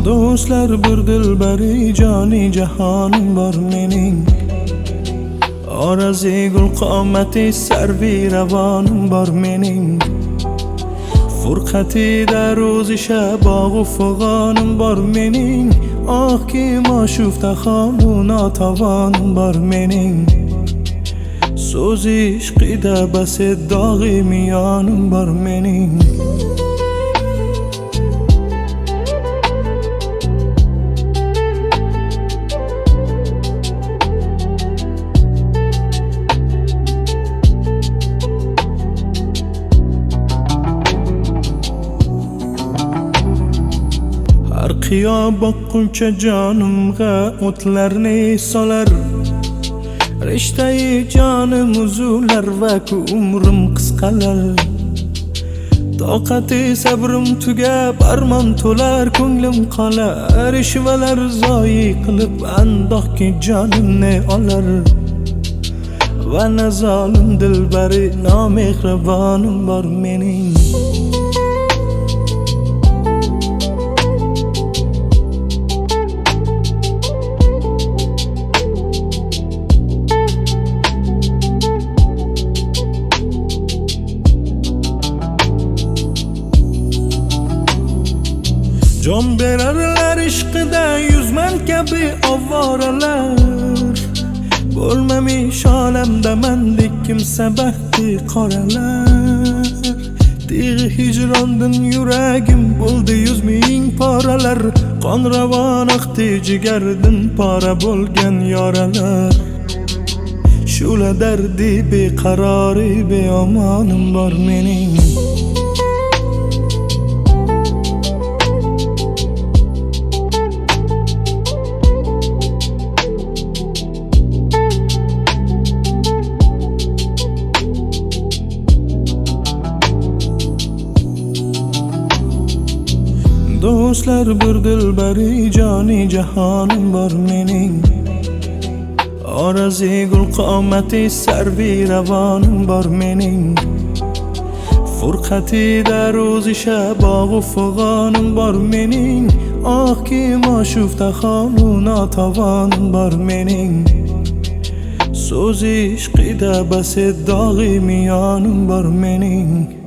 Do'stlar bir dilbari joni jahonim bor mening. Orazi gul qomati sarvi ravonim bor mening. Furqatida ro'zi shabog'u fig'onim bor mening. Oh ki moshufta xonu notavonim bor mening. So'zi ishqida basi dog'i miyonim bor mening. Har qiyo boqquncha jonimga o'tlarni solar. Rishtai jonim uzular va umrim qisqalar. Toqati sabrim tugab armon to'lar, ko'nglim qolar. Ishvalar zoyi qilib andoqki jonimni olar. Va nazolim dilbari nomehribonim bor mening. Jon berarlar ishqida yuzman kabi ovoralar. Bo'lmamiş olamda mendek kimsa baxti qoralar. Tig'i hijrondin yuragim bo'ldi 100,000 poralar. Qon ravon aqdi jigardan pora bo'lgan yoralar. Shula dardi beqarori beomonim bor mening. Do'stlar bir dilbari joni jahonim bor mening. Orazi gul qomati sarvi ravonim bor mening. Furqatida ro'zi shabog'u fig'onim bor mening. Oh ki moshufta xonu notavonim bor mening. So'zi ishqida basi dog'i miyonim bor mening.